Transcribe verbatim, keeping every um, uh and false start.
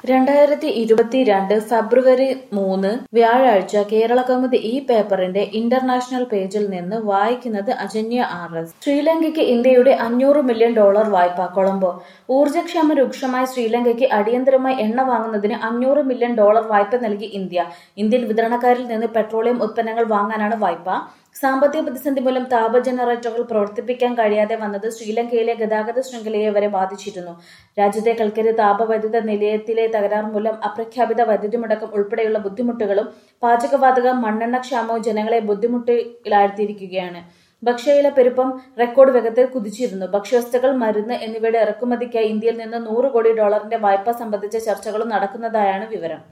രണ്ടായിരത്തി ഇരുപത്തിരണ്ട് ഫെബ്രുവരി മൂന്ന് വ്യാഴാഴ്ച കേരളകൗമുദി ഈ പേപ്പറിന്റെ ഇന്റർനാഷണൽ പേജിൽ നിന്ന് വായിക്കുന്നത് അജന്യ ആർ എസ്. ശ്രീലങ്കയ്ക്ക് ഇന്ത്യയുടെ അഞ്ഞൂറ് മില്യൺ ഡോളർ വായ്പ. കൊളംബോ. ഊർജ്ജക്ഷാമം രൂക്ഷമായ ശ്രീലങ്കയ്ക്ക് അടിയന്തരമായി എണ്ണ വാങ്ങുന്നതിന് അഞ്ഞൂറ് മില്യൺ ഡോളർ വായ്പ നൽകി ഇന്ത്യ. ഇന്ത്യൻ വിതരണക്കാരിൽ നിന്ന് പെട്രോളിയം ഉത്പന്നങ്ങൾ വാങ്ങാനാണ് വായ്പ. സാമ്പത്തിക പ്രതിസന്ധി മൂലം താപ ജനറേറ്ററുകൾ പ്രവർത്തിപ്പിക്കാൻ കഴിയാതെ വന്നത് ശ്രീലങ്കയിലെ ഗതാഗത ശൃംഖലയെ വരെ ബാധിച്ചിരുന്നു. രാജ്യത്തെ കൽക്കരി താപവൈദ്യുത നിലയത്തിലെ തകരാർ മൂലം അപ്രഖ്യാപിത വൈദ്യുതി മുടക്കം ഉൾപ്പെടെയുള്ള ബുദ്ധിമുട്ടുകളും പാചകവാതക മണ്ണെണ്ണ ക്ഷാമവും ജനങ്ങളെ ബുദ്ധിമുട്ടിലാഴ്ത്തിയിരിക്കുകയാണ്. ഭക്ഷ്യവില പെരുപ്പം റെക്കോർഡ് വേഗത്തിൽ കുതിച്ചിരുന്നു. ഭക്ഷ്യവസ്തുക്കൾ, മരുന്ന് എന്നിവയുടെ ഇറക്കുമതിക്കായി ഇന്ത്യയിൽ നിന്ന് നൂറ് കോടി ഡോളറിന്റെ വായ്പ സംബന്ധിച്ച ചർച്ചകളും നടക്കുന്നതായാണ് വിവരം.